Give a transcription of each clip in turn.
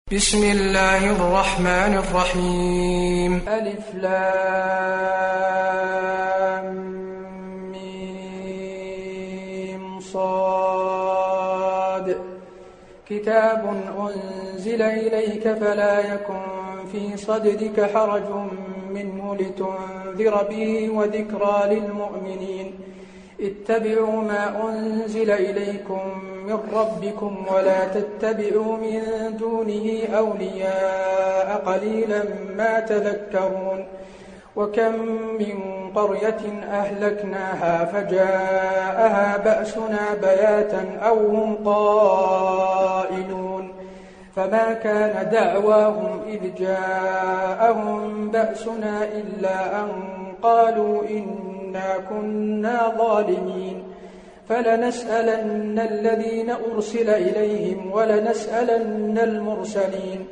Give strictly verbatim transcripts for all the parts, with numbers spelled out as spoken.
بسم الله الرحمن الرحيم. ألف لام ميم صاد. كتاب أنزل إليك فلا يكن في صدرك حرج منه لتنذر به وذكرى للمؤمنين. اتبعوا ما أنزل إليكم من ربكم ولا تتبعوا من دونه أولياء قليلا ما تذكرون. وكم من قرية أهلكناها فجاءها بأسنا بياتا أو هم قائلون فما كان دعواهم إذ جاءهم بأسنا إلا أن قالوا إنا كنا ظالمين. فلنسألن الذين أرسل إليهم ولنسألن المرسلين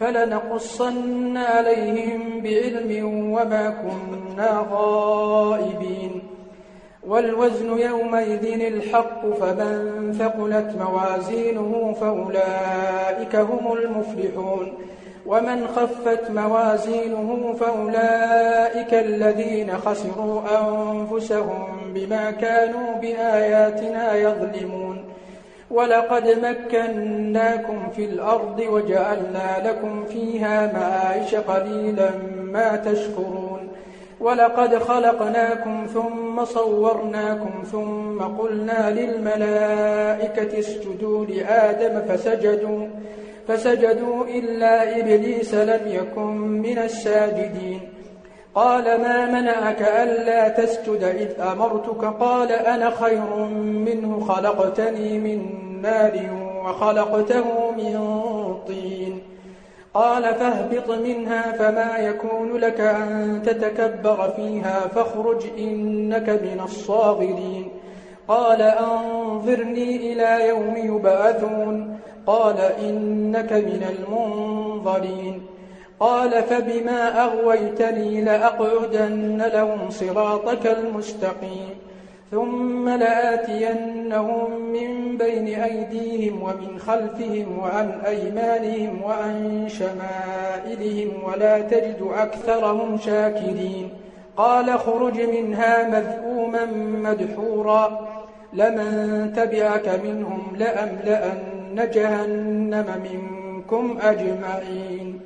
فلنقصن عليهم بعلم وما كنا غائبين. والوزن يومئذ الحق فمن ثقلت موازينه فأولئك هم المفلحون ومن خفت موازينه فأولئك الذين خسروا أنفسهم بما كانوا بآياتنا يظلمون. ولقد مكناكم في الأرض وجعلنا لكم فيها معايش قليلا ما تشكرون. ولقد خلقناكم ثم صورناكم ثم قلنا للملائكة اسجدوا لآدم فسجدوا فسجدوا إلا إبليس لم يكن من الساجدين. قال ما منعك ألا تسجد إذ أمرتك؟ قال أنا خير منه خلقتني من نار وخلقته من طين. قال فاهبط منها فما يكون لك أن تتكبر فيها فاخرج إنك من الصاغرين. قال أنظرني إلى يوم يبعثون. قال إنك من المنظرين. قال فبما أغويتني لأقعدن لهم صراطك المستقيم ثم لآتينهم من بين أيديهم ومن خلفهم وعن أيمانهم وعن شمائلهم ولا تجد أكثرهم شاكرين. قال اخرج منها مذءوما مدحورا لمن تبعك منهم لأملأن جهنم منكم أجمعين.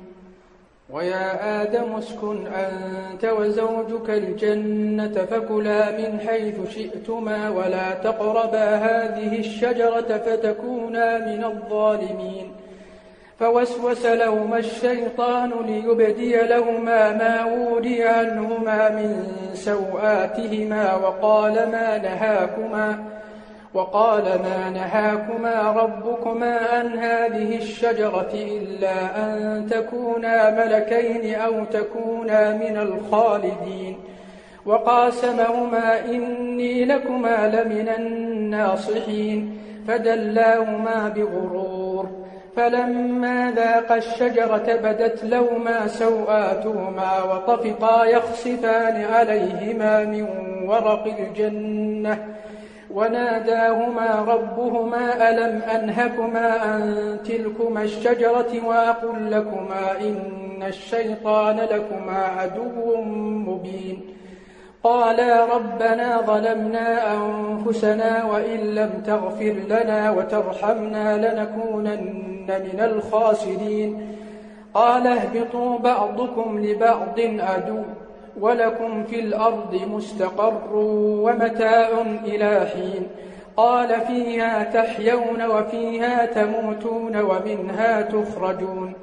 ويا آدم اسكن أنت وزوجك الجنة فكلا من حيث شئتما ولا تقربا هذه الشجرة فتكونا من الظالمين. فوسوس لهما الشيطان ليبدي لهما ما وري عنهما من سوآتهما وقال ما نهاكما وقال ما نهاكما ربكما عن هذه الشجرة إلا أن تكونا ملكين أو تكونا من الخالدين. وقاسمهما إني لكما لمن الناصحين فدلاهما بغرور. فلما ذاقا الشجرة بدت لهما سوآتهما وطفقا يخصفان عليهما من ورق الجنة وناداهما ربهما ألم أنهكما عن تلكما الشجرة وأقل لكما إن الشيطان لكما عدو مبين. قالا ربنا ظلمنا أنفسنا وإن لم تغفر لنا وترحمنا لنكونن من الخاسرين. قال اهبطوا بعضكم لبعض عدو ولكم في الأرض مستقر ومتاع إلى حين. قال فيها تحيون وفيها تموتون ومنها تخرجون.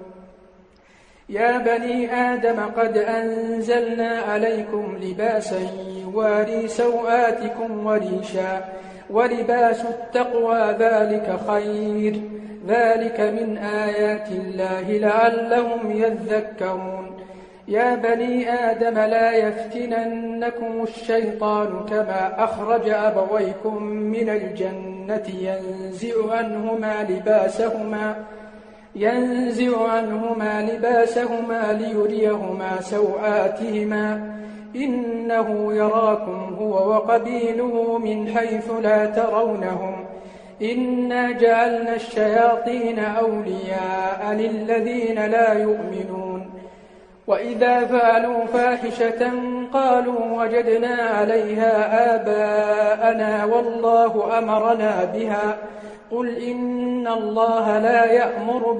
يا بني آدم قد أنزلنا عليكم لباسا يواري سوآتكم وريشا ولباس التقوى ذلك خير ذلك من آيات الله لعلهم يذكرون. يا بني آدم لا يفتننكم الشيطان كما أخرج أبويكم من الجنة ينزع عنهما لباسهما ينزع عنهما لباسهما ليريهما سوآتهما إنه يراكم هو وقبيله من حيث لا ترونهم إنا جعلنا الشياطين أولياء للذين لا يؤمنون وإذا فعلوا فاحشة قالوا وجدنا عليها آباءنا والله أمرنا بها قل إن الله لا يأمر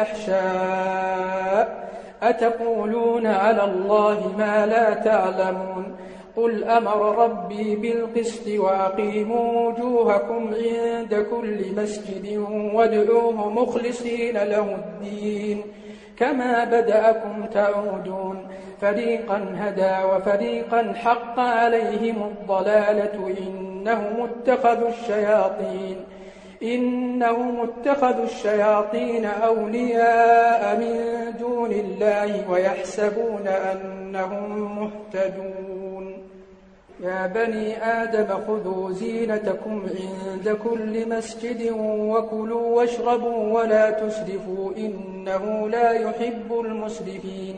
بالفحشاء أتقولون على الله ما لا تعلمون قل أمر ربي بالقسط وأقيموا وجوهكم عند كل مسجد وادعوه مخلصين له الدين كما بدأكم تعودون فريقا هدى وفريقا حق عليهم الضلالة إنهم اتخذوا الشياطين إنهم اتخذوا الشياطين أولياء من دون الله ويحسبون أنهم مهتدون يا بني آدم خذوا زينتكم عند كل مسجد وكلوا واشربوا ولا تسرفوا إنه لا يحب المسرفين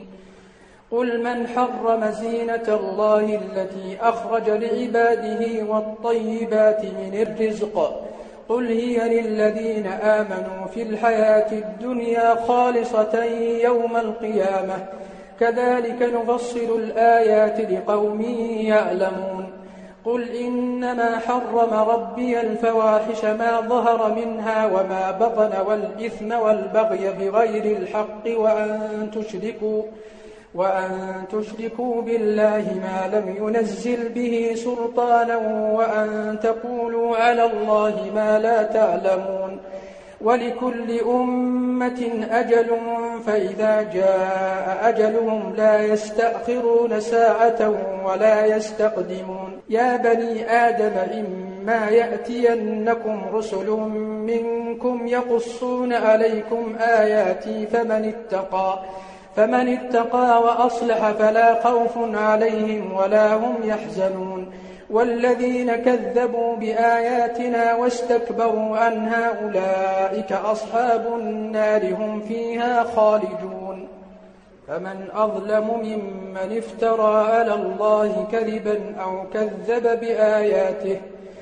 قل من حرم زينة الله التي أخرج لعباده والطيبات من الرزق قل هي للذين آمنوا في الحياة الدنيا خالصة يوم القيامة كذلك نفصل الآيات لقوم يعلمون قل إنما حرم ربي الفواحش ما ظهر منها وما بطن والإثم والبغي بغير الحق وأن تشركوا وأن تشركوا بالله ما لم ينزل به سلطانا وأن تقولوا على الله ما لا تعلمون ولكل أمة أجل فإذا جاء أجلهم لا يستأخرون ساعة ولا يستقدمون يا بني آدم إما يأتينكم رسل منكم يقصون عليكم آياتي فمن اتقى فمن اتقى وأصلح فلا خوف عليهم ولا هم يحزنون والذين كذبوا بآياتنا واستكبروا عنها أولئك أصحاب النار هم فيها خالدون فمن أظلم ممن افترى على الله كذبا أو كذب بآياته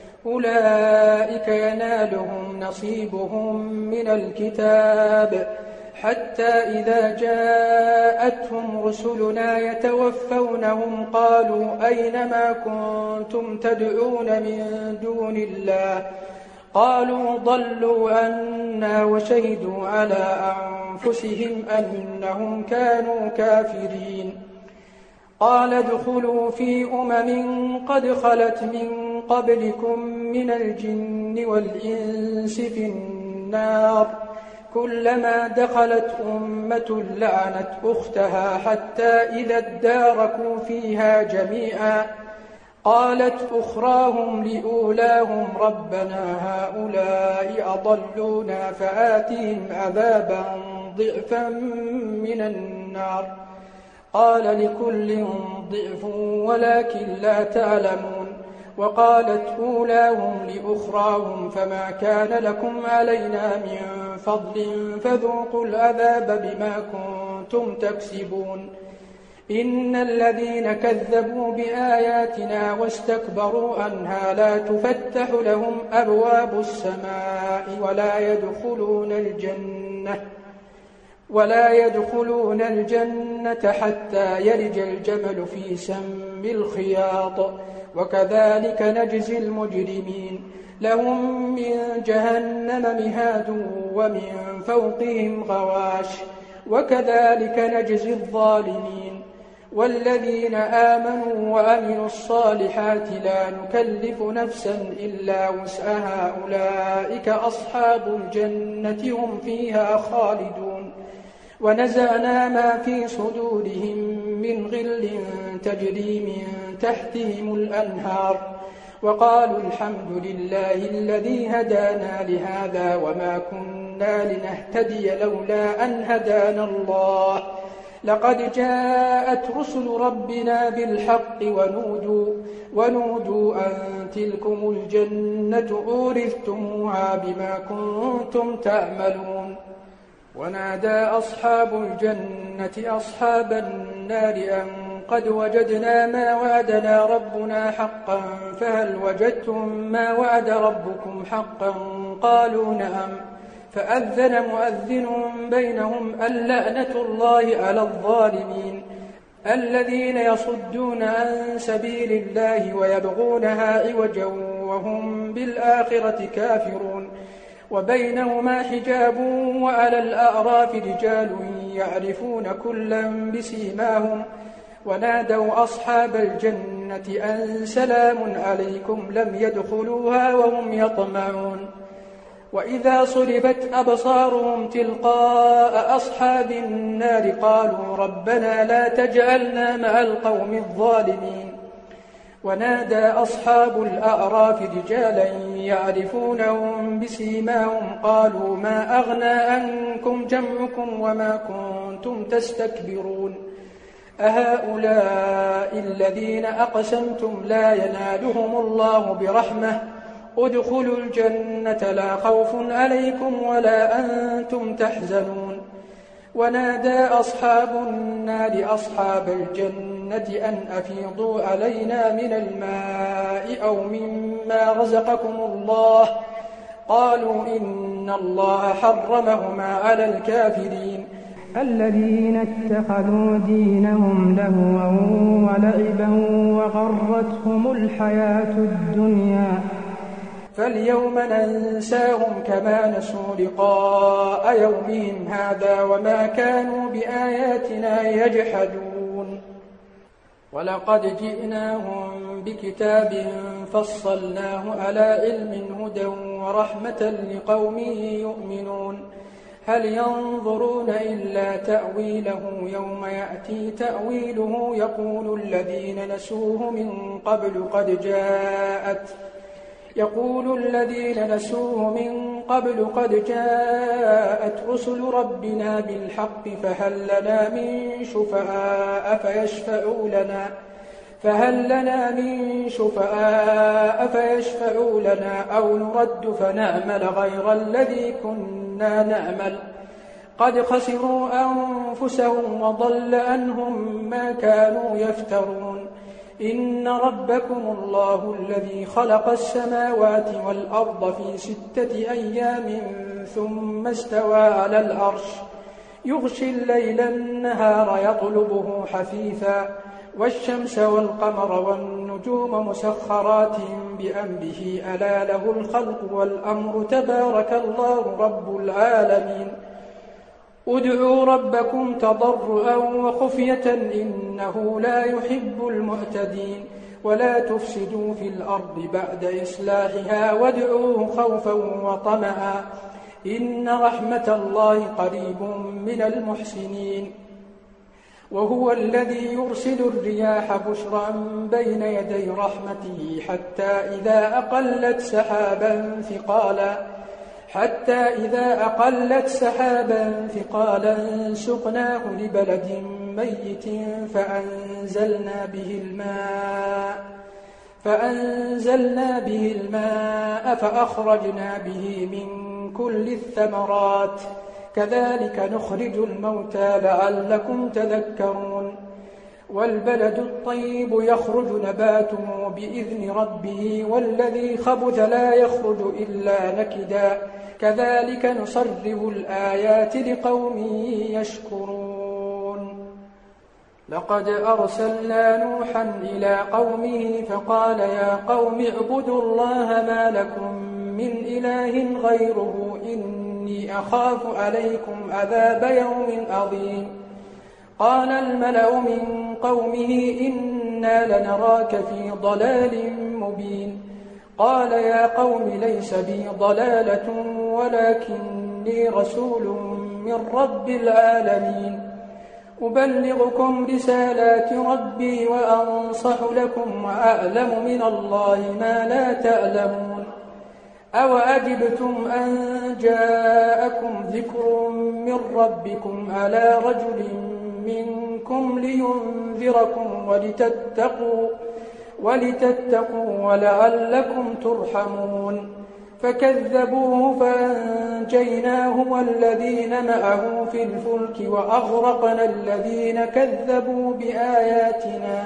أولئك ينالهم نصيبهم من الكتاب حتى إذا جاءتهم رسلنا يتوفونهم قالوا أين ما كنتم تدعون من دون الله قالوا ضلوا عنا وشهدوا على أنفسهم أنهم كانوا كافرين قال ادخلوا في أمم قد خلت من قبلكم من الجن والإنس في النار كلما دخلت أمة لعنت أختها حتى إذا اداركوا فيها جميعا قالت أخراهم لأولاهم ربنا هؤلاء أضلونا فآتهم عذابا ضعفا من النار قال لكل ضعف ولكن لا تعلمون وقالت أولاهم لأخراهم فما كان لكم علينا من فضل فذوقوا العذاب بما كنتم تكسبون إن الذين كذبوا بآياتنا واستكبروا عنها لا تفتح لهم أبواب السماء ولا يدخلون الجنة ولا يدخلون الجنة حتى يلج الجمل في سم الخياط وكذلك نجزي المجرمين لهم من جهنم مهاد ومن فوقهم غواش وكذلك نجزي الظالمين والذين آمنوا وعملوا الصالحات لا نكلف نفسا إلا وسعها أولئك أصحاب الجنة هم فيها خالدون ونزعنا ما في صدورهم من غل تجري من تحتهم الأنهار وقالوا الحمد لله الذي هدانا لهذا وما كنا لنهتدي لولا أن هدانا الله لقد جاءت رسل ربنا بالحق ونودوا, ونودوا أن تلكم الجنة أورثتموها بما كنتم تعملون ونادى أصحاب الجنة أصحاب النار أن قد وجدنا ما وعدنا ربنا حقا فهل وجدتم ما وعد ربكم حقا؟ قالوا نعم. فأذن مؤذن بينهم اللعنة الله على الظالمين الذين يصدون عن سبيل الله ويبغونها عوجا وهم بالآخرة كافرون. وبينهما حجاب وعلى الأعراف رجال يعرفون كلا بسيماهم ونادوا أصحاب الجنة أن سلام عليكم لم يدخلوها وهم يطمعون. وإذا صرفت أبصارهم تلقاء أصحاب النار قالوا ربنا لا تجعلنا مع القوم الظالمين. ونادى أصحاب الأعراف رجالا يعرفونهم بسيماهم قالوا ما أغنى عنكم جمعكم وما كنتم تستكبرون أهؤلاء الذين أقسمتم لا ينالهم الله برحمة ادخلوا الجنة لا خوف عليكم ولا أنتم تحزنون. ونادى أصحاب النار أصحاب الجنة أن أفيضوا علينا من الماء أو مما رزقكم الله قالوا إن الله حرمهما على الكافرين الذين اتخذوا دينهم لهوا ولعبا وغرتهم الحياة الدنيا فاليوم ننساهم كما نسوا لقاء يومهم هذا وما كانوا بآياتنا يجحدون. ولقد جئناهم بكتاب فصلناه على علم هدى ورحمة لقوم يؤمنون هل ينظرون إلا تأويله يوم يأتي تأويله يقول الذين نسوه من قبل قد جاءت يقول الذين نسوه من قبل قد جاءت رسل ربنا بالحق فهل لنا من شفعاء فيشفعوا لنا فهل لنا من شفعاء فيشفعوا لنا أو نرد فنعمل غير الذي كنا نعمل قد خسروا أنفسهم وضل عنهم ما كانوا يفترون. إن ربكم الله الذي خلق السماوات والأرض في ستة أيام ثم استوى على العرش يغشي الليل النهار يطلبه حثيثا والشمس والقمر والنجوم مسخرات بأمره ألا له الخلق والأمر تبارك الله رب العالمين. ادعوا ربكم تضرعا وخفية إنه لا يحب المعتدين ولا تفسدوا في الأرض بعد إصلاحها وادعوه خوفا وطمعا إن رحمة الله قريب من المحسنين. وهو الذي يرسل الرياح بشرا بين يدي رحمته حتى إذا أقلت سحابا ثقالا حتى إذا أقلت سحابا ثقالا سقناه لبلد ميت فأنزلنا به الماء فأنزلنا به الماء فأخرجنا به من كل الثمرات كذلك نخرج الموتى لعلكم تذكرون. والبلد الطيب يخرج نباته بإذن ربه والذي خبث لا يخرج إلا نكدا كذلك نصرف الآيات لقوم يشكرون. لقد أرسلنا نوحا إلى قومه فقال يا قوم اعبدوا الله ما لكم من إله غيره إني أخاف عليكم عذاب يوم عظيم. قال الملأ من قومه إنا لنراك في ضلال مبين. قال يا قوم ليس بي ضلالة ولكني رسول من رب العالمين أبلغكم رسالات ربي وأنصح لكم وأعلم من الله ما لا تعلمون. أوعجبتم أن جاءكم ذكر من ربكم على رجل منكم لينذركم ولتتقوا ولتتقوا ولعلكم ترحمون. فكذبوه فأنجيناه والذين معه في الفلك وأغرقنا الذين كذبوا بآياتنا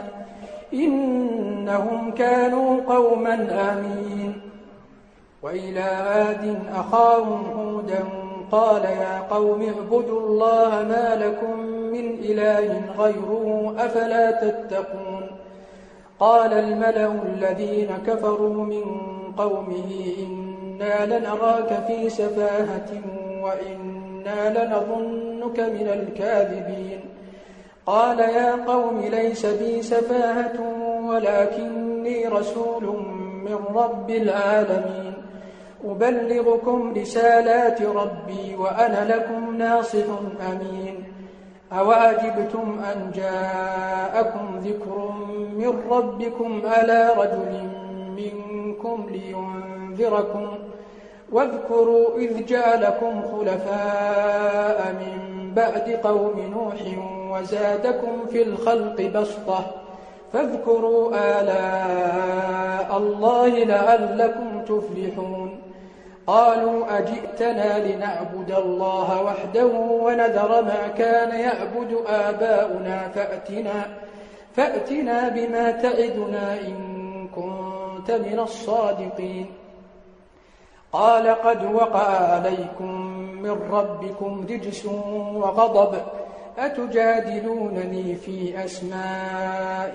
إنهم كانوا قوما آمين. وإلى عاد أخاهم هودا قال يا قوم اعبدوا الله ما لكم من إله غيره أفلا تتقون. قال الملأ الذين كفروا من قومه إنا لنراك في سفاهة وإنا لنظنك من الكاذبين. قال يا قوم ليس بي سفاهة ولكني رسول من رب العالمين أبلغكم رسالات ربي وأنا لكم ناصح أمين. أوعجبتم أن جاءكم ذكر من ربكم على رجل منكم لينذركم واذكروا إذ جعلكم خلفاء من بعد قوم نوح وزادكم في الخلق بسطة فاذكروا آلاء الله لعلكم تفلحون. قالوا أجئتنا لنعبد الله وحده ونذر ما كان يعبد آباؤنا فأتنا, فأتنا بما تعدنا إن كنت من الصادقين. قال قد وقع عليكم من ربكم رجس وغضب أتجادلونني في أسماء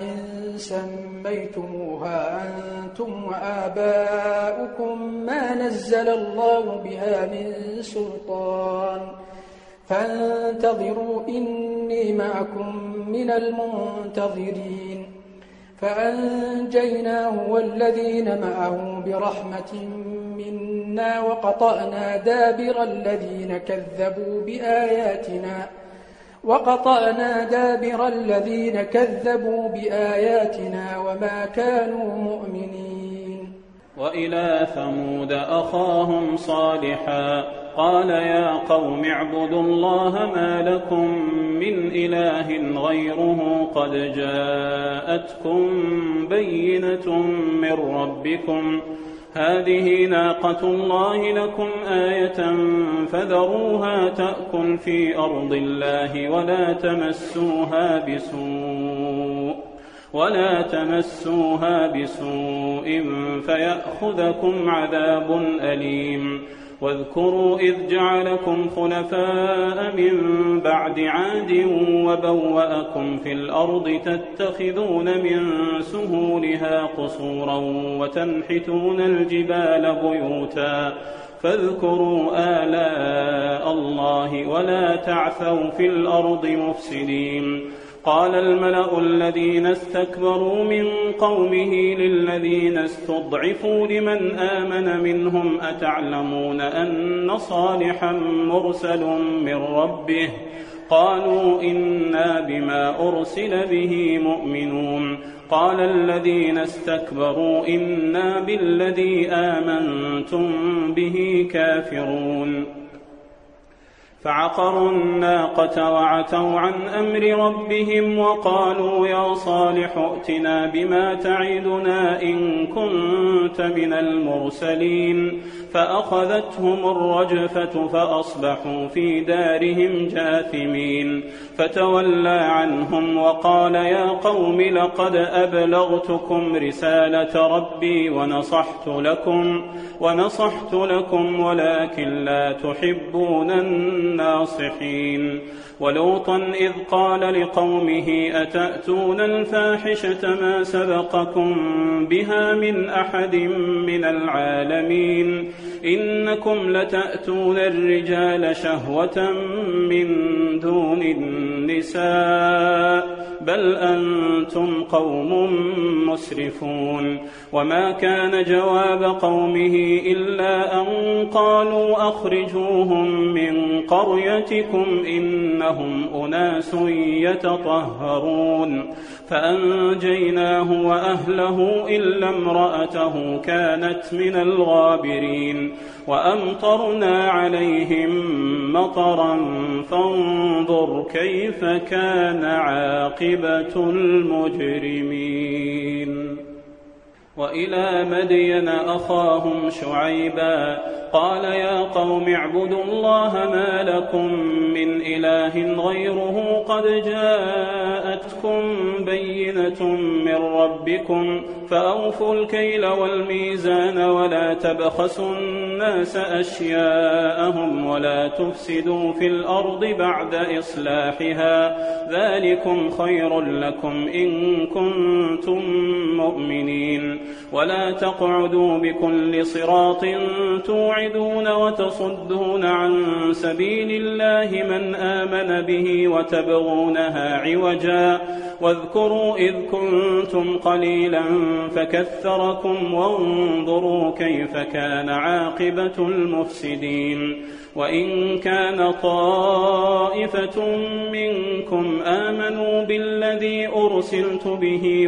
سميتموها أنتم وآباؤكم ما نزل الله بها من سلطان فانتظروا إني معكم من المنتظرين. فأنجيناه والذين معه برحمة منا وقطعنا دابر الذين كذبوا بآياتنا وقطعنا دابر الذين كذبوا بآياتنا وما كانوا مؤمنين. وإلى ثمود أخاهم صالحا قال يا قوم اعبدوا الله ما لكم من إله غيره قد جاءتكم بينة من ربكم هذه ناقة الله لكم آية فذروها تأكل في أرض الله ولا تمسوها بسوء ولا تمسوها بسوء فيأخذكم عذاب أليم. واذكروا إذ جعلكم خلفاء من بعد عاد وبوأكم في الأرض تتخذون من سهولها قصورا وتنحتون الجبال بيوتا فاذكروا آلاء الله ولا تعثوا في الأرض مفسدين. قال الملأ الذين استكبروا من قومه للذين استضعفوا لمن آمن منهم أتعلمون أن صالحا مرسل من ربه قالوا إنا بما أرسل به مؤمنون. قال الذين استكبروا إنا بالذي آمنتم به كافرون. فعقروا الناقة وعتوا عن أمر ربهم وقالوا يا صالح ائتنا بما تعدنا إن كنت من المرسلين. فأخذتهم الرجفة فأصبحوا في دارهم جاثمين. فتولى عنهم وقال يا قوم لقد أبلغتكم رسالة ربي ونصحت لكم ونصحت لكم ولكن لا تحبون الناصحين. ولوطا إذ قال لقومه أتأتون الفاحشة ما سبقكم بها من أحد من العالمين إنكم لتأتون الرجال شهوة من دون النساء بل أنتم قوم مسرفون. وما كان جواب قومه إلا أن قالوا أخرجوهم من قريتكم إنهم أناس يتطهرون. فأنجيناه وأهله إلا امرأته كانت من الغابرين. وأمطرنا عليهم مطرا فانظر كيف كان عاقبة المجرمين. وإلى مدين أخاهم شعيبا قال يا قوم اعبدوا الله ما لكم من إله غيره قد جاءتكم بينة من ربكم فأوفوا الكيل والميزان ولا تبخسوا الناس أشياءهم ولا تفسدوا في الأرض بعد إصلاحها ذلكم خير لكم إن كنتم مؤمنين ولا تقعدوا بكل صراط توعدون وتصدون عن سبيل الله من آمن به وتبغونها عوجا واذكروا إذ كنتم قليلا فكثركم وانظروا كيف كان عاقبة المفسدين وإن كان طائفة منكم آمنوا بالذي أرسلت به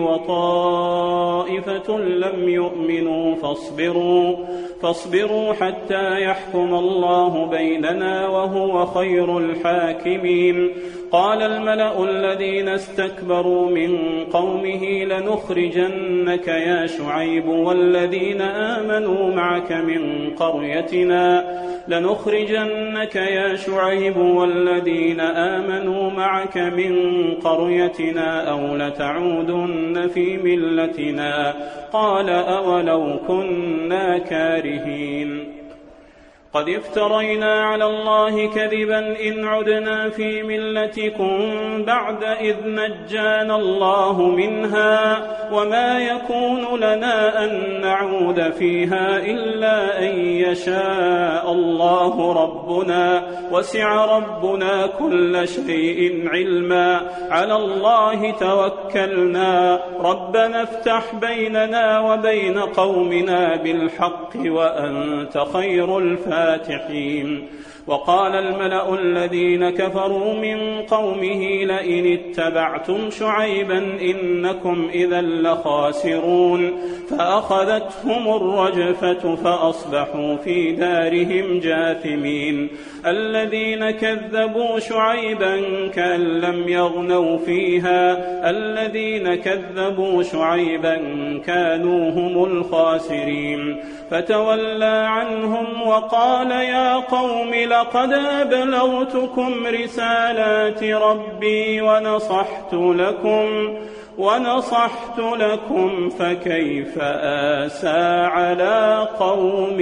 وطائفة لم يؤمنوا فاصبروا فاصبروا حتى يحكم الله بيننا وهو خير الحاكمين قال الملأ الذين استكبروا من قومه لنخرجنك يا شعيب والذين آمنوا معك من قريتنا لنخرجنك يا شعيب والذين آمنوا معك من قريتنا أو لتعودن في ملتنا قال أولو كنا كارهين قد افترينا على الله كذبا إن عدنا في ملتكم بعد إذ نجانا الله منها وما يكون لنا أن نعود فيها إلا أن يشاء الله ربنا وسع ربنا كل شيء علما على الله توكلنا ربنا افتح بيننا وبين قومنا بالحق وأنت خير الفاتحين فاتحين وقال الملأ الذين كفروا من قومه لئن اتبعتم شعيبا إنكم إذا لخاسرون فأخذتهم الرجفة فأصبحوا في دارهم جاثمين الذين كذبوا شعيبا كأن لم يغنوا فيها الذين كذبوا شعيبا كانوا هم الخاسرين فتولى عنهم وقال يا قوم لقد أبلغتكم رسالات ربي ونصحت لكم ونصحت لكم فكيف آسى على قوم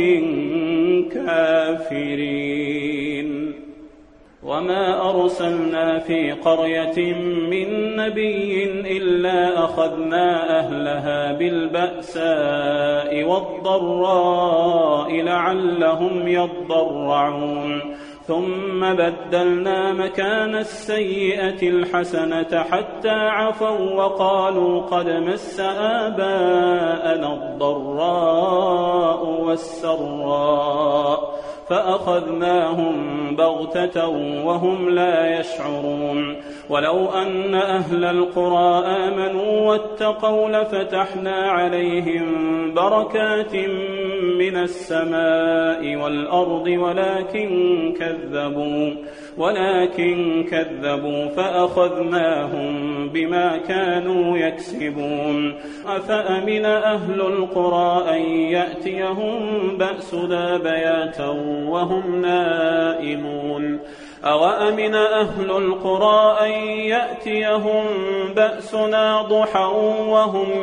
كافرين وما أرسلنا في قرية من نبي إلا أخذنا أهلها بالبأساء والضراء لعلهم يضرعون ثم بدلنا مكان السيئة الحسنة حتى عفوا وقالوا قد مس آباءنا الضراء والسراء فأخذناهم بغتة وهم لا يشعرون ولو أن أهل القرى آمنوا واتقوا لفتحنا عليهم بركات من السماء والأرض ولكن كذبوا ولكن كذبوا فأخذناهم بما كانوا يكسبون أفأمن أهل القرى أن يأتيهم بأسنا بياتا وهم نائمون أوأمن أهل القرى أن يأتيهم بأسنا ضحى وهم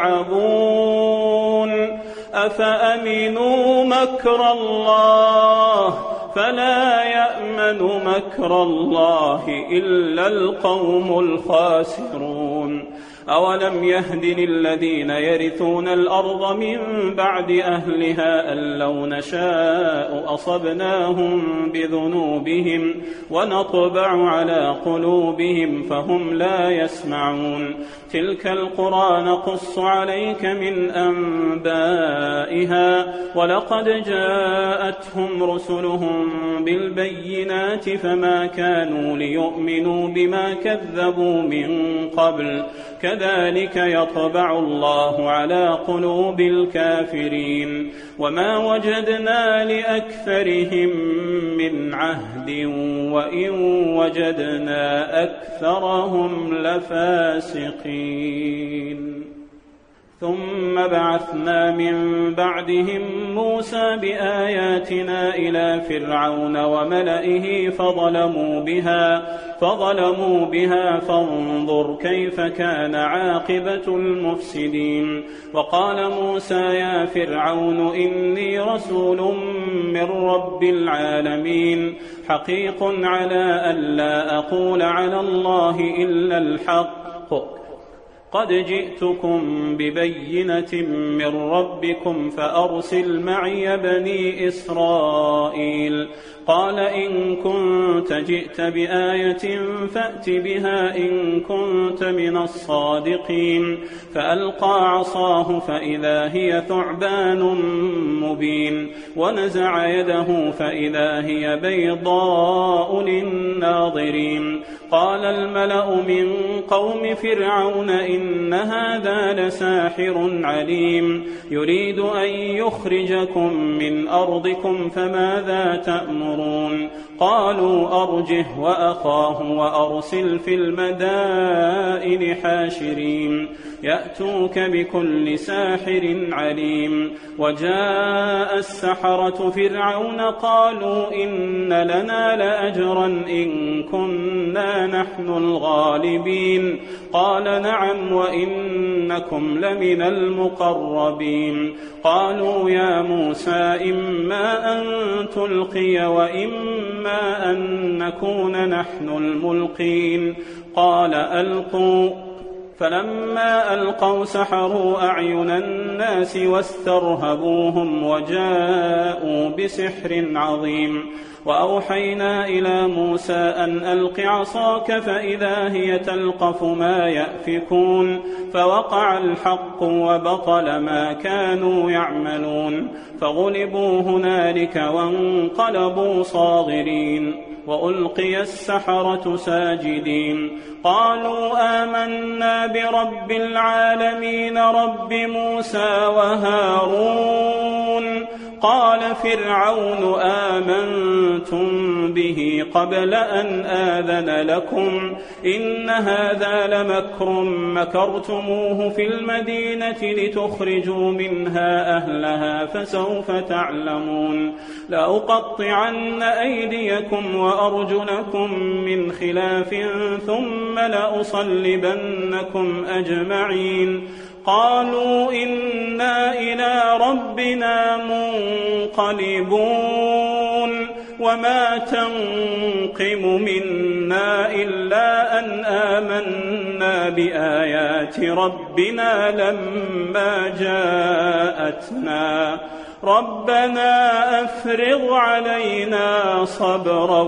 يلعبون أفأمنوا مكر الله فلا يأمن مكر الله إلا القوم الخاسرون أولم يهد للذين يرثون الأرض من بعد أهلها أن لو نشاء أصبناهم بذنوبهم ونطبع على قلوبهم فهم لا يسمعون تلك القرى نقص عليك من أنبائها ولقد جاءتهم رسلهم بالبينات فما كانوا ليؤمنوا بما كذبوا من قبل كذلك يطبع الله على قلوب الكافرين وما وجدنا لأكثرهم من عهد وإن وجدنا أكثرهم لفاسقين ثم بعثنا من بعدهم موسى بآياتنا إلى فرعون وملئه فظلموا بها فظلموا بها فانظر كيف كان عاقبة المفسدين. وقال موسى يا فرعون إني رسول من رب العالمين حقيق على ألا أقول على الله إلا الحق قد جئتكم ببينة من ربكم فأرسل معي بني إسرائيل. قال إن كنت جئت بآية فأت بها إن كنت من الصادقين. فألقى عصاه فإذا هي ثعبان مبين ونزع يده فإذا هي بيضاء للناظرين. قال الملأ من قوم فرعون إن هذا لساحر عليم يريد أن يخرجكم من أرضكم فماذا تأمرون؟ قالوا أرجه وأخاه وأرسل في المدائن حاشرين يأتوك بكل ساحر عليم. وجاء السحرة فرعون قالوا إن لنا لأجرا إن كنا نحن الغالبين. قال نعم وإنكم لمن المقربين. قالوا يا موسى إما أن تلقي وإما أن نكون نحن الملقين. قال ألقوا. فلما ألقوا سحروا أعين الناس واسترهبوهم وجاءوا بسحر عظيم. وأوحينا إلى موسى أن ألق عصاك فإذا هي تلقف ما يأفكون. فوقع الحق وبطل ما كانوا يعملون فغلبوا هنالك وانقلبوا صاغرين. وألقي السحرة ساجدين قالوا آمنا برب العالمين رب موسى وهارون. قال فرعون آمنتم به قبل أن آذن لكم إن هذا لمكر مكرتموه في المدينة لتخرجوا منها أهلها فسوف تعلمون. لأقطعن أيديكم وأرجلكم من خلاف ثم لأصلبنكم أجمعين. قالوا إنا إلى ربنا منقلبون وما تنقم منا إلا أن آمنا بآيات ربنا لما جاءتنا ربنا أفرغ علينا صبرا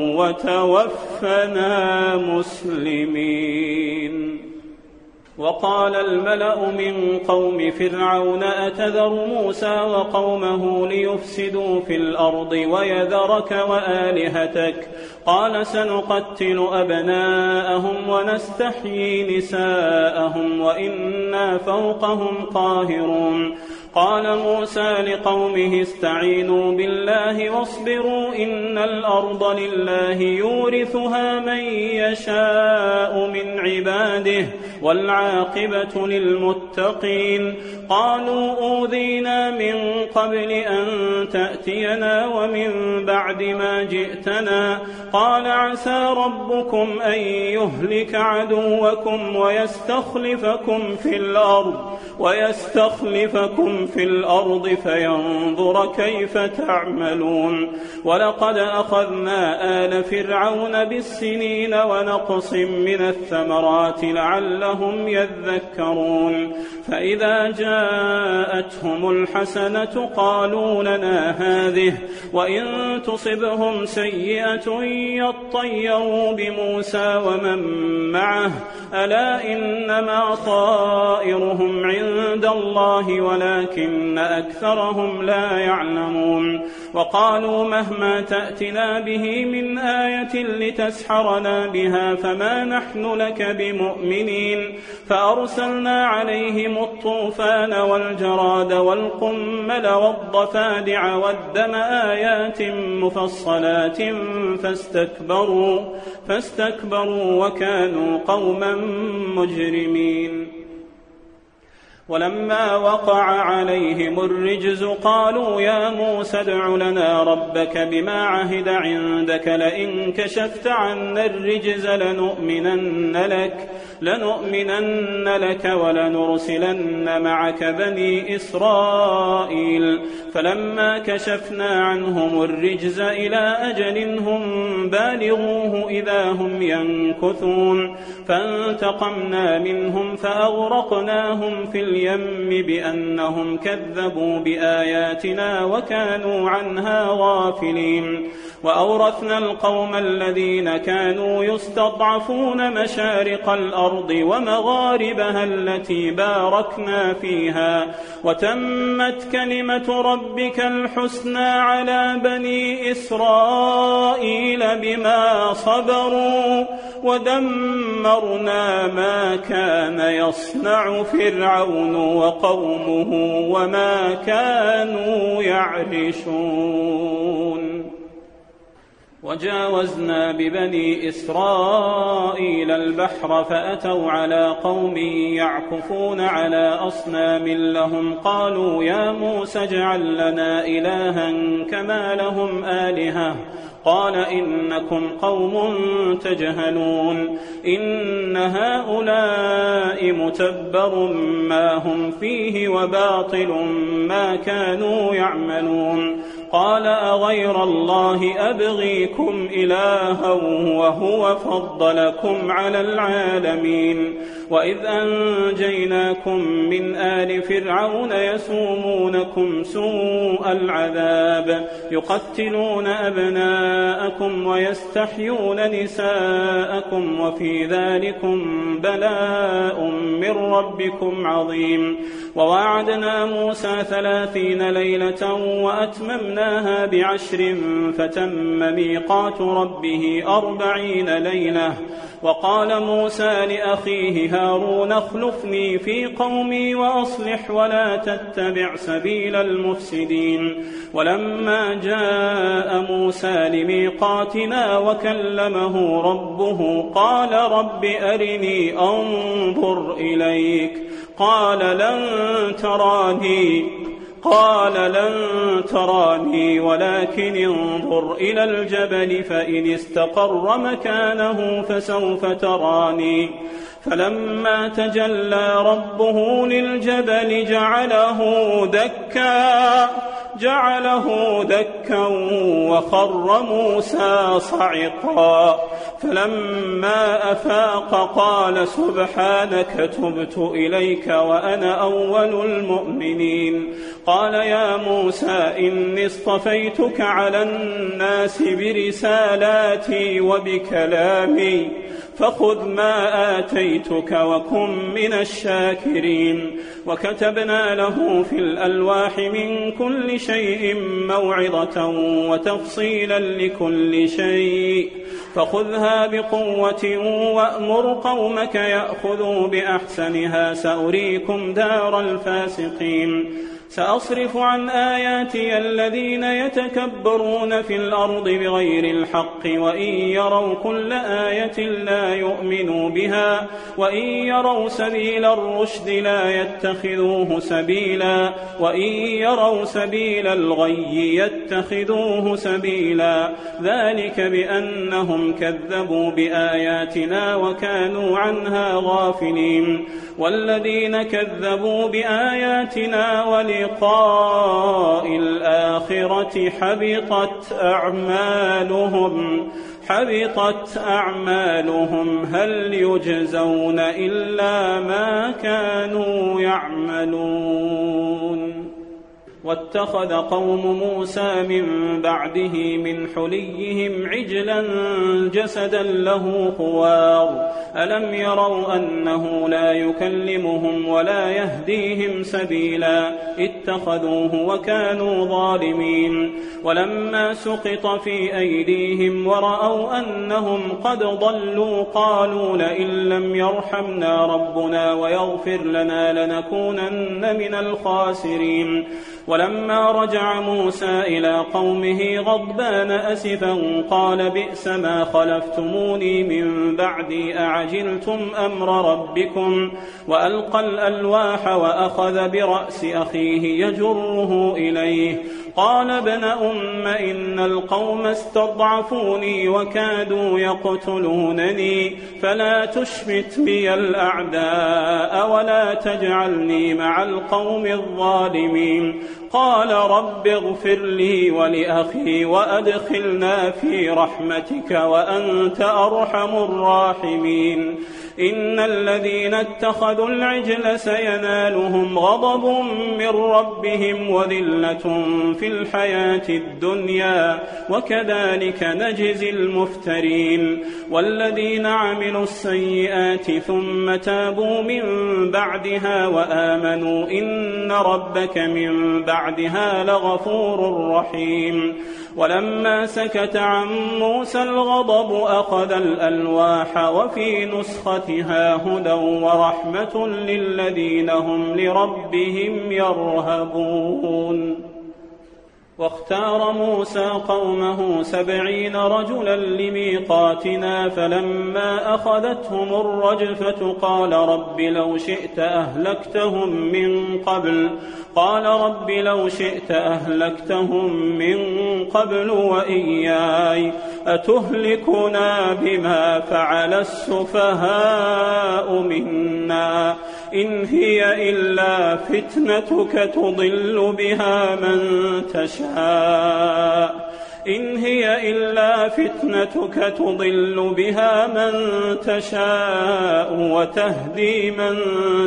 وتوفنا مسلمين. وقال الملأ من قوم فرعون أتذر موسى وقومه ليفسدوا في الأرض ويذرك وآلهتك؟ قال سنقتل أبناءهم ونستحيي نساءهم وإنا فوقهم قاهرون. قال موسى لقومه استعينوا بالله واصبروا إن الأرض لله يورثها من يشاء من عباده والعاقبة للمتقين. قالوا أوذينا من قبل أن تأتينا ومن بعد ما جئتنا. قال عسى ربكم أن يهلك عدوكم ويستخلفكم في الأرض ويستخلفكم في الأرض فينظر كيف تعملون. ولقد أخذنا آل فرعون بالسنين ونقص من الثمرات لعلهم يذكرون. فإذا جاءتهم الحسنة قالوا لنا هذه وإن تصبهم سيئة يطيروا بموسى ومن معه ألا إنما طائرهم عند الله ولكن أكثرهم لا يعلمون. وقالوا مهما تأتنا به من آية لتسحرنا بها فما نحن لك بمؤمنين. فأرسلنا عليهم الطوفان والجراد والقمل والضفادع والدم آيات مفصلات فاستكبروا, فاستكبروا وكانوا قوما مجرمين. ولما وقع عليهم الرجز قالوا يا موسى ادع لنا ربك بما عهد عندك لئن كشفت عنا الرجز لنؤمنن لك لنؤمنن لك ولنرسلن معك بني إسرائيل فلما كشفنا عنهم الرجز إلى أجل هم بالغوه إذا هم ينكثون فانتقمنا منهم فأغرقناهم في اليم بأنهم كذبوا بآياتنا وكانوا عنها غافلين وأورثنا القوم الذين كانوا يستضعفون مشارق الأرض ومغاربها التي باركنا فيها وتمت كلمة ربك الحسنى على بني إسرائيل بما صبروا ودمرنا ما كان يصنع فرعون وقومه وما كانوا يعرشون وجاوزنا ببني إسرائيل البحر فأتوا على قوم يعكفون على أصنام لهم قالوا يا موسى اجعل لنا إلها كما لهم آلهة قال إنكم قوم تجهلون إن هؤلاء متبر ما هم فيه وباطل ما كانوا يعملون قال أغير الله أبغيكم إلها وهو فضلكم على العالمين وإذ أنجيناكم من آل فرعون يسومونكم سوء العذاب يقتلون أبناءكم ويستحيون نساءكم وفي ذلكم بلاء من ربكم عظيم ووعدنا موسى ثلاثين ليلة وأتممناها بعشر فتم ميقات ربه أربعين ليلة وقال موسى لأخيه هارون اخلفني في قومي وأصلح ولا تتبع سبيل المفسدين ولما جاء موسى لميقاتنا وكلمه ربه قال رب أرني أنظر إليك قال لن تراني قال لن تراني ولكن انظر إلى الجبل فإن استقر مكانه فسوف تراني فلما تجلى ربه للجبل جعله دكا جعله دكا وخر موسى صعقا فلما أفاق قال سبحانك تبت إليك وأنا أول المؤمنين قال يا موسى إني اصطفيتك على الناس برسالاتي وبكلامي فخذ ما آتيتك وكن من الشاكرين وكتبنا له في الألواح من كل شيء موعظة وتفصيلا لكل شيء فخذها بقوة وأمر قومك يأخذوا بأحسنها سأريكم دار الفاسقين سأصرف عن آياتي الذين يتكبرون في الأرض بغير الحق وإن يروا كل آية لا يؤمنوا بها وإن يروا سبيل الرشد لا يتخذوه سبيلا وإن يروا سبيل الغي يتخذوه سبيلا ذلك بأنهم كذبوا بآياتنا وكانوا عنها غافلين والذين كذبوا بآياتنا ولقاء الآخرة حبطت أعمالهم حبطت أعمالهم هل يجزون إلا ما كانوا يعملون واتخذ قوم موسى من بعده من حليهم عجلا جسدا له خوار ألم يروا أنه لا يكلمهم ولا يهديهم سبيلا اتخذوه وكانوا ظالمين. ولما سقط في أيديهم ورأوا أنهم قد ضلوا قالوا لئن لم يرحمنا ربنا ويغفر لنا لنكونن من الخاسرين. ولما رجع موسى إلى قومه غضبان أسفا قال بئس ما خلفتموني من بعدي أعجلتم أمر ربكم وألقى الألواح وأخذ برأس أخيه يجره إليه قال ابن أم إن القوم استضعفوني وكادوا يقتلونني فلا تشمت بي الأعداء ولا تجعلني مع القوم الظالمين. قال رب اغفر لي ولأخي وأدخلنا في رحمتك وأنت أرحم الراحمين. إن الذين اتخذوا العجل سينالهم غضب من ربهم وذلة في الحياة الدنيا وكذلك نجزي المفترين. والذين عملوا السيئات ثم تابوا من بعدها وآمنوا إن ربك من بعدها لغفور رحيم. ولما سكت عن موسى الغضب أخذ الألواح وفي نسختها هدى ورحمة للذين هم لربهم يرهبون. واختار موسى قومه سبعين رجلا لميقاتنا فلما أخذتهم الرجفة قال رب لو شئت أهلكتهم من قبل قال رب لو شئت أهلكتهم من قبل وإياي أتهلكنا بما فعل السفهاء منا إن هي إلا فتنتك تضل بها من تشاء إن هي إلا فتنتك تضل بها من تشاء وتهدي من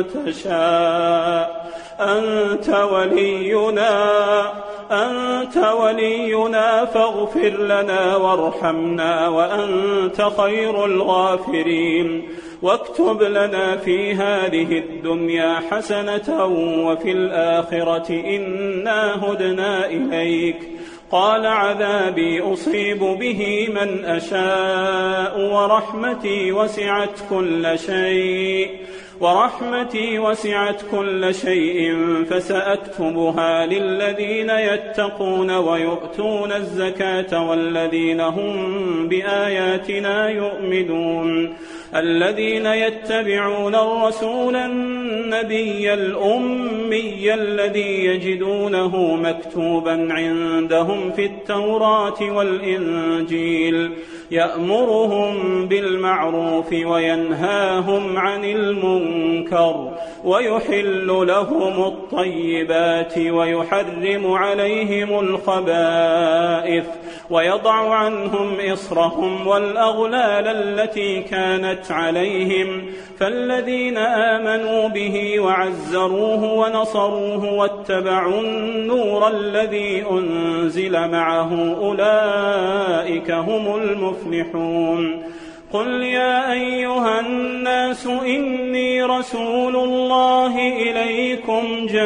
تشاء أنت ولينا أنت ولينا فاغفر لنا وارحمنا وأنت خير الغافرين. واكتب لنا في هذه الدنيا حسنة وفي الآخرة إنا هدنا إليك. قال عذابي أصيب به من أشاء ورحمتي وسعت كل شيء ورحمتي وسعت كل شيء فسأكتبها للذين يتقون ويؤتون الزكاة والذين هم بآياتنا يؤمنون. الذين يتبعون الرسول النبي الأمي الذي يجدونه مكتوبا عندهم في التوراة والإنجيل يأمرهم بالمعروف وينهاهم عن المنكر ويحل لهم الطيبات ويحرم عليهم الخبائث ويضع عنهم إصرهم والأغلال التي كانت عليهم. فالذين آمنوا به وعزروه ونصروه واتبعوا النور الذي أنزل معه أولئك هم المفلحون. قل يا أيها الناس إني رسول الله إليكم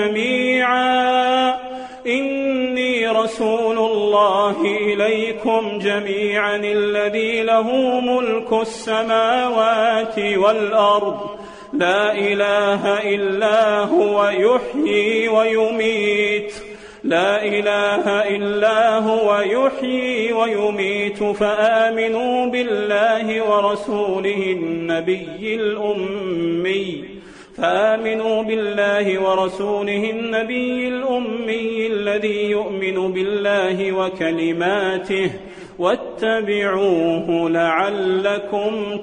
جميعا إني رسول الله إليكم جميعا الذي له ملك السماوات والأرض لا إله إلا هو يحيي ويميت لا إله إلا هو يحيي ويميت فآمنوا بالله ورسوله النبي الأمي فآمنوا بالله ورسوله النبي الأمي الذي يؤمن بالله وكلماته واتبعوه لعلكم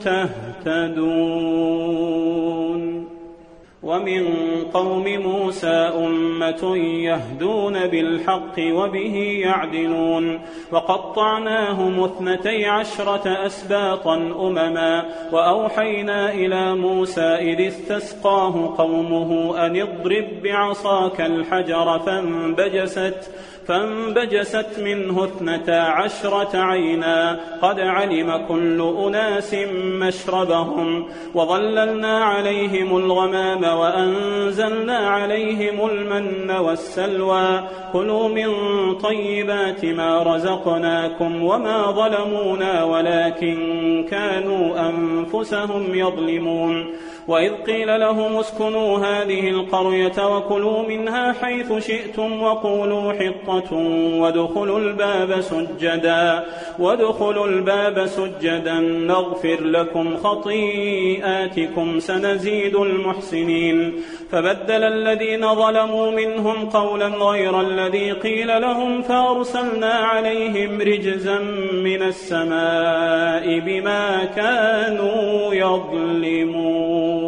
تهتدون. ومن قوم موسى أمة يهدون بالحق وبه يعدلون وقطعناهم اثنتي عشرة أسباطا أمما وأوحينا إلى موسى إذ استسقاه قومه أن اضرب بعصاك الحجر فانبجست فانبجست منه اثنتا عشرة عينا قد علم كل أناس مشربهم وظللنا عليهم الغمام وأنزلنا عليهم المن والسلوى كلوا من طيبات ما رزقناكم وما ظلمونا ولكن كانوا أنفسهم يظلمون وإذ قيل لهم اسكنوا هذه القرية وكلوا منها حيث شئتم وقولوا حطة وادخلوا الباب سجدا وادخلوا الباب سجدا نغفر لكم خطيئاتكم سنزيد المحسنين فبدل الذين ظلموا منهم قولا غير الذي قيل لهم فأرسلنا عليهم رجزا من السماء بما كانوا يظلمون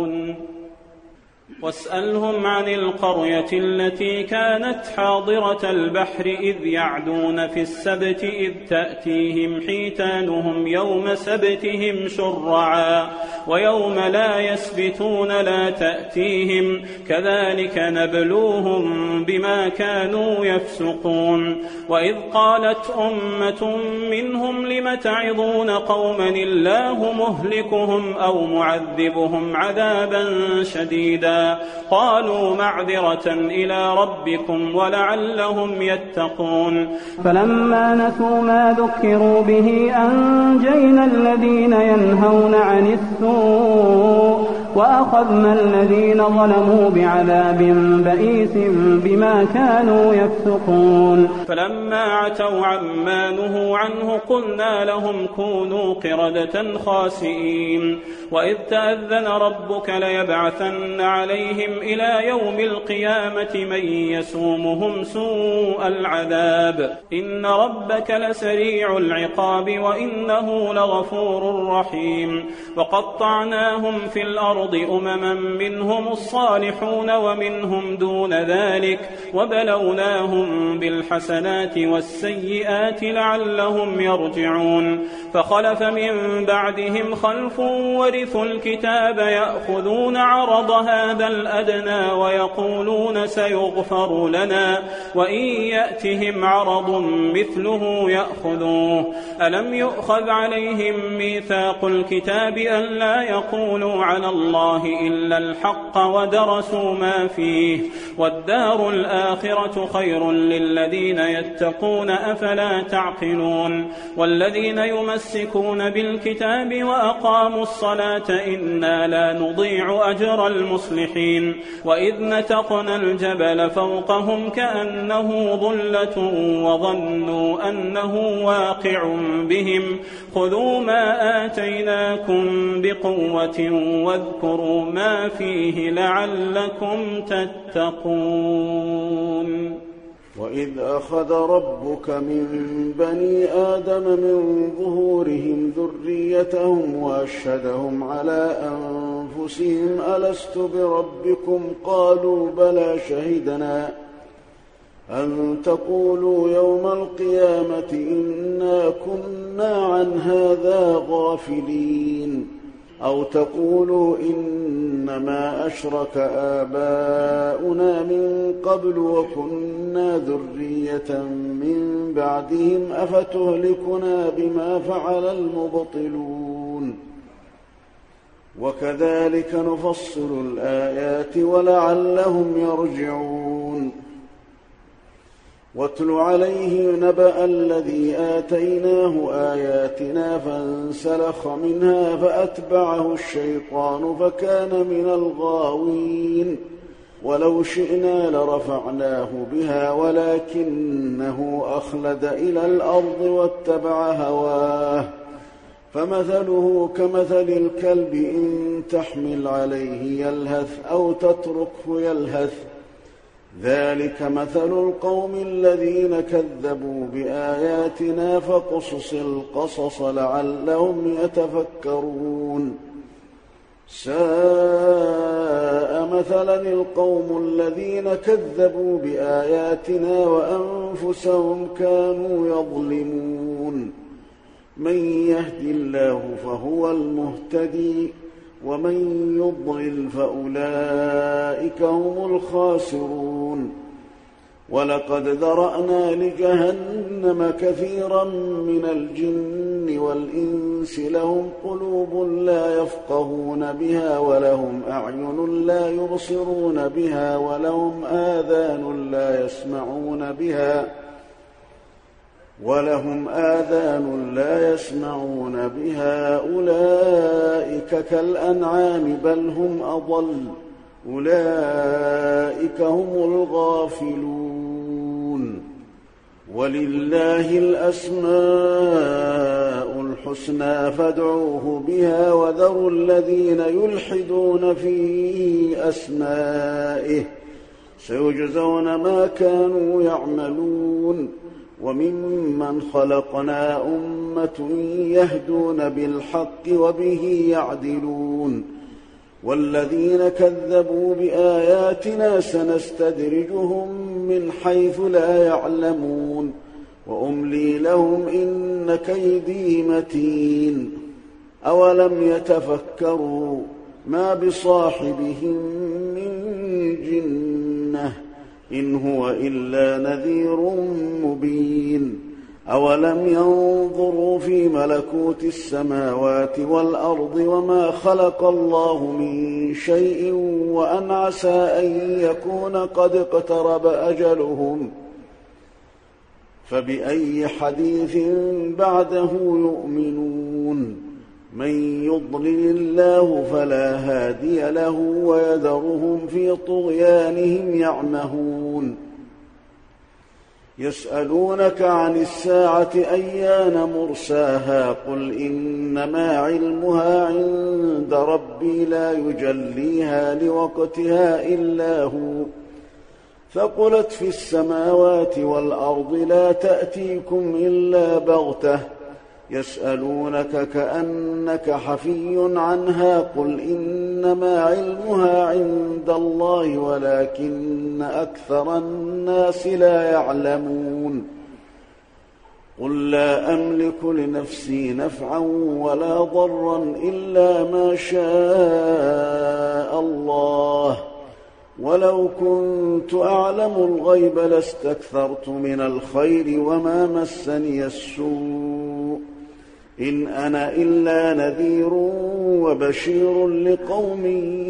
واسألهم عن القرية التي كانت حاضرة البحر إذ يعدون في السبت إذ تأتيهم حيتانهم يوم سبتهم شرعا ويوم لا يسبتون لا تأتيهم كذلك نبلوهم بما كانوا يفسقون وإذ قالت أمة منهم لم تعظون قوما الله مهلكهم أو معذبهم عذابا شديدا قالوا معذرة إلى ربكم ولعلهم يتقون فلما نسوا ما ذكروا به أنجينا الذين ينهون عن السوء وأخذنا الذين ظلموا بعذاب بئيس بما كانوا يفسقون فلما عتوا عما نهوا عنه قلنا لهم كونوا قردة خاسئين وإذ تأذن ربك ليبعثن عليهم إلى يوم القيامة من يسومهم سوء العذاب إن ربك لسريع العقاب وإنه لغفور رحيم وقطعناهم في الأرض أمما منهم الصالحون ومنهم دون ذلك وبلوناهم بالحسنات والسيئات لعلهم يرجعون فخلف من بعدهم خلف ورثوا الكتاب يأخذون عرض هذا الأدنى ويقولون سيغفر لنا وإن يأتهم عرض مثله يأخذوه ألم يؤخذ عليهم ميثاق الكتاب أن لا يقولوا على الله إلا الحق ودرسوا ما فيه والدار الآخرة خير للذين يتقون أفلا تعقلون والذين يمسكون بالكتاب وأقاموا الصلاة إنا لا نضيع أجر المصلحين وإذ نتقنا الجبل فوقهم كأنه ظلة وظنوا أنه واقع بهم خذوا ما آتيناكم بقوة واذكروا ما فيه لعلكم تتقون وإذ أخذ ربك من بني آدم من ظهورهم ذريتهم وأشهدهم على أنفسهم ألست بربكم قالوا بلى شهدنا أن تقولوا يوم القيامة إنا كنا عن هذا غافلين أو تقولوا إنما أشرك آباؤنا من قبل وكنا ذرية من بعدهم أفتهلكنا بما فعل المبطلون وكذلك نفصل الآيات ولعلهم يرجعون واتل عليه نبأ الذي آتيناه آياتنا فانسلخ منها فأتبعه الشيطان فكان من الغاوين ولو شئنا لرفعناه بها ولكنه أخلد إلى الأرض واتبع هواه فمثله كمثل الكلب إن تحمل عليه يلهث أو تتركه يلهث ذلك مثل القوم الذين كذبوا بآياتنا فقصص القصص لعلهم يتفكرون ساء مثلا القوم الذين كذبوا بآياتنا وأنفسهم كانوا يظلمون من يهد الله فهو المهتدي ومن يضلل فأولئك هم الخاسرون ولقد ذرأنا لجهنم كثيرا من الجن والإنس لهم قلوب لا يفقهون بها ولهم أعين لا يبصرون بها ولهم آذان لا يسمعون بها ولهم آذان لا يسمعون بها أولئك كالأنعام بل هم أضل أولئك هم الغافلون ولله الأسماء الحسنى فادعوه بها وذروا الذين يلحدون في أسمائه سيجزون ما كانوا يعملون وممن خلقنا أمة يهدون بالحق وبه يعدلون والذين كذبوا بآياتنا سنستدرجهم من حيث لا يعلمون وأملي لهم إن كيدي متين أولم يتفكروا ما بصاحبهم من جنة إن هو إلا نذير مبين أولم ينظروا في ملكوت السماوات والأرض وما خلق الله من شيء وأن عسى أن يكون قد اقترب أجلهم فبأي حديث بعده يؤمنون من يضلل الله فلا هادي له ويذرهم في طغيانهم يعمهون يسألونك عن الساعة أيان مرساها قل إنما علمها عند ربي لا يجليها لوقتها إلا هو ثقلت في السماوات والأرض لا تأتيكم إلا بغتة يسألونك كأنك حفي عنها قل إنما علمها عند الله ولكن أكثر الناس لا يعلمون قل لا أملك لنفسي نفعا ولا ضرا إلا ما شاء الله ولو كنت أعلم الغيب لاستكثرت من الخير وما مسني السوء إن أنا إلا نذير وبشير لقوم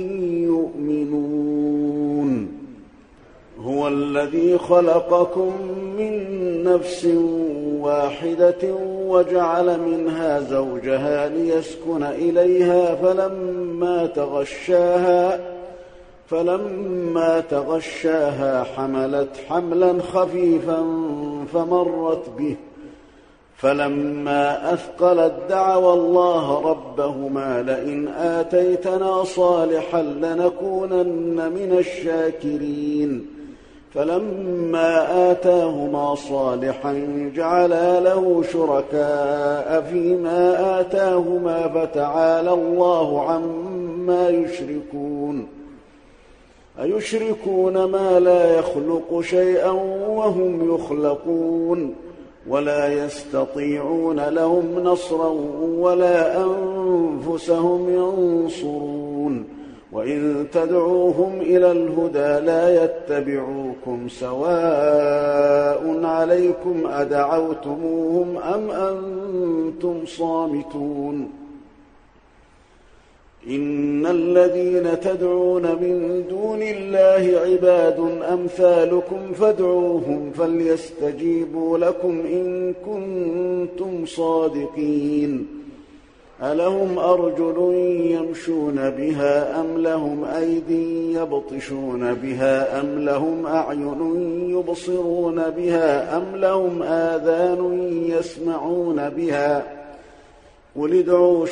يؤمنون هو الذي خلقكم من نفس واحدة وجعل منها زوجها ليسكن إليها فلما تغشاها فلما تغشاها حملت حملا خفيفا فمرت به فلما أثقلت دعوا الله ربهما لئن آتيتنا صالحا لنكونن من الشاكرين فلما آتاهما صالحا جعلا له شركاء فيما آتاهما فتعالى الله عما يشركون أيشركون ما لا يخلق شيئا وهم يخلقون ولا يستطيعون لهم نصرا ولا أنفسهم ينصرون وإن تدعوهم إلى الهدى لا يتبعوكم سواء عليكم أدعوتموهم أم أنتم صامتون إن الذين تدعون من دون الله عباد أمثالكم فادعوهم فليستجيبوا لكم إن كنتم صادقين ألهم أرجل يمشون بها أم لهم أيدي يبطشون بها أم لهم أعين يبصرون بها أم لهم آذان يسمعون بها قل ادعوا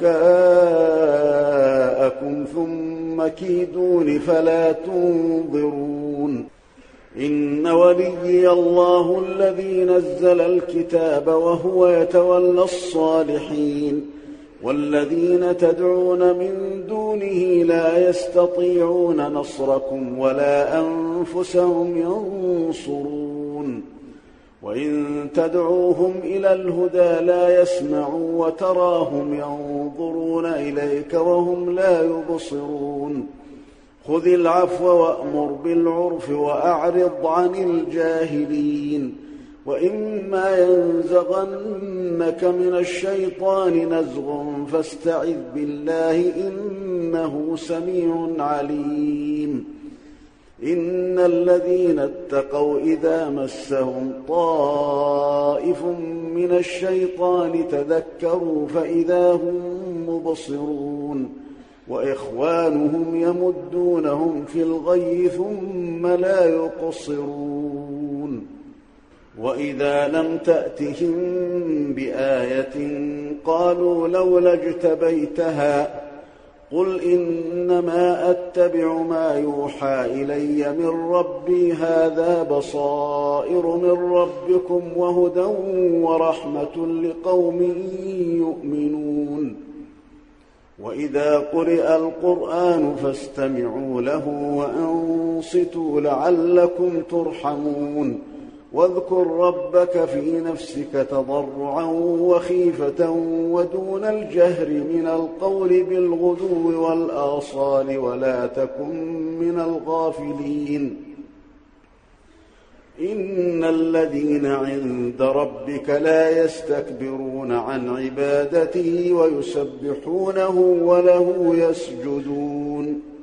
شركاءكم ثم كيدون فلا تنظرون إن وليي الله الذي نزل الكتاب وهو يتولى الصالحين والذين تدعون من دونه لا يستطيعون نصركم ولا أنفسهم ينصرون وإن تدعوهم إلى الهدى لا يسمعوا وتراهم ينظرون إليك وهم لا يبصرون خذ العفو وأمر بالعرف وأعرض عن الجاهلين وإما ينزغنك من الشيطان نزغ فاستعذ بالله إنه سميع عليم إن الذين اتقوا إذا مسهم طائف من الشيطان تذكروا فإذا هم مبصرون وإخوانهم يمدونهم في الغي ثم لا يقصرون وإذا لم تأتهم بآية قالوا لولا اجتبيتها قل إنما أتبع ما يوحى إلي من ربي هذا بصائر من ربكم وهدى ورحمة لقوم يؤمنون وإذا قرئ القرآن فاستمعوا له وأنصتوا لعلكم ترحمون واذكر ربك في نفسك تضرعا وخيفة ودون الجهر من القول بالغدو والآصال ولا تكن من الغافلين إن الذين عند ربك لا يستكبرون عن عبادته ويسبحونه وله يسجدون